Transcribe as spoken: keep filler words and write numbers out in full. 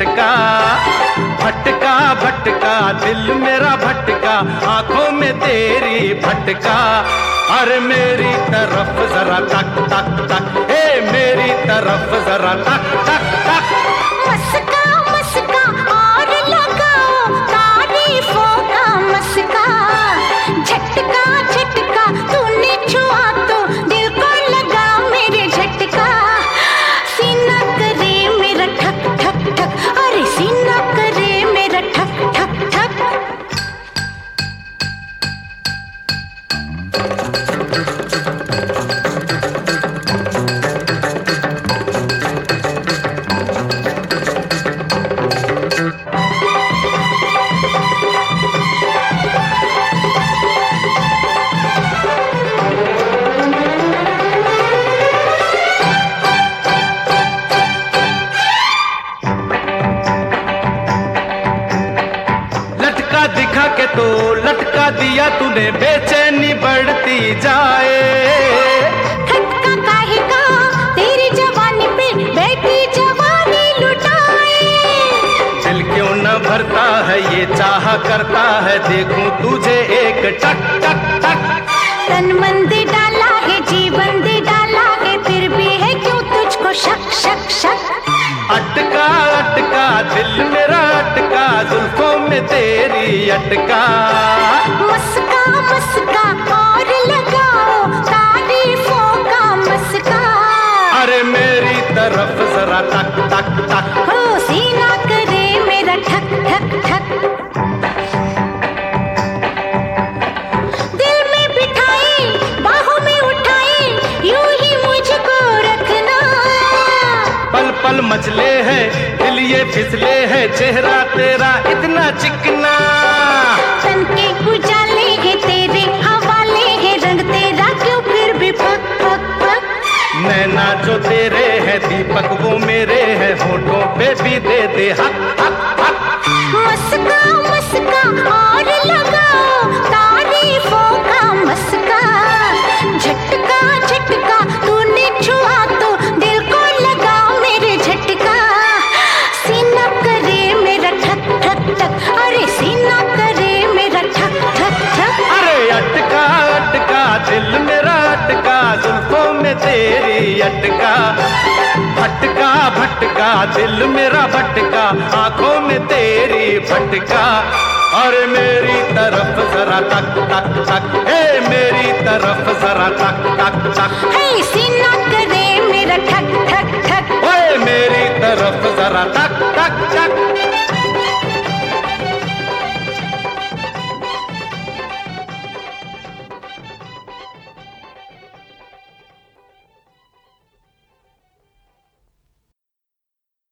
झटका। भटका भटका दिल मेरा भटका, आंखों में तेरी भटका। अरे मेरी तरफ जरा तक तक तक, ए मेरी तरफ जरा तक तक तक। मस्का मस्का और लगाओ तारीफों का मस्का। झटका झटका तूने छुआ तो दिल को लगा मेरे झटका। सीना करे मेरा ठक ठक ठक, अरे सीना करे मेरा ठक ठक ठक। दिखा के तो लटका दिया तूने, बेचैनी बढ़ती जाए। खटका काहे का तेरी जवानी पे बैठी जवानी लुटाए। दिल क्यों न भरता है ये चाह करता है, देखूं तुझे एक टक टक टक। तन मन दे डाला है जीवन दे डाला है, फिर भी है क्यों तुझको शक शक शक। अटका अटका दिल मेरा अटका, जुल्फों में तेरी अटका। मस्का मस्का और लगाओ तारीफों का मस्का। अरे मेरी तरफ जरा तक तक तक, हो सीना करे मेरा ठक ठक ठक। दिल में बिठाई बाहों में उठाई, यूं ही मुझको रखना। पल पल मचले है दिल ये फिसले है, चेहरा तेरा इतना चिकना। तन के उजाले है तेरे हवाले है, रंग तेरा क्यों फिर भी फक फक फक। नैना जो तेरे है दीपक वो मेरे है, होठों पे भी दे दे हक हक हक। मस्का मस्का और लगाओ तारीफों का मस्का। झटका झटका तूने छुआ तो दिल को लगा मेरे झटका। सीना करे मेरा ठक ठक ठक, अरे सीना करे मेरा ठक ठक ठक। अरे अटका अटका दिल मेरा अटका, जुल्फों में तेरी अटका। भटका भटका दिल मेरा भटका, आंखों में तेरी भटका। और मेरी तरफ जरा तक तक तक, ए मेरी तरफ जरा तक तक तक। हे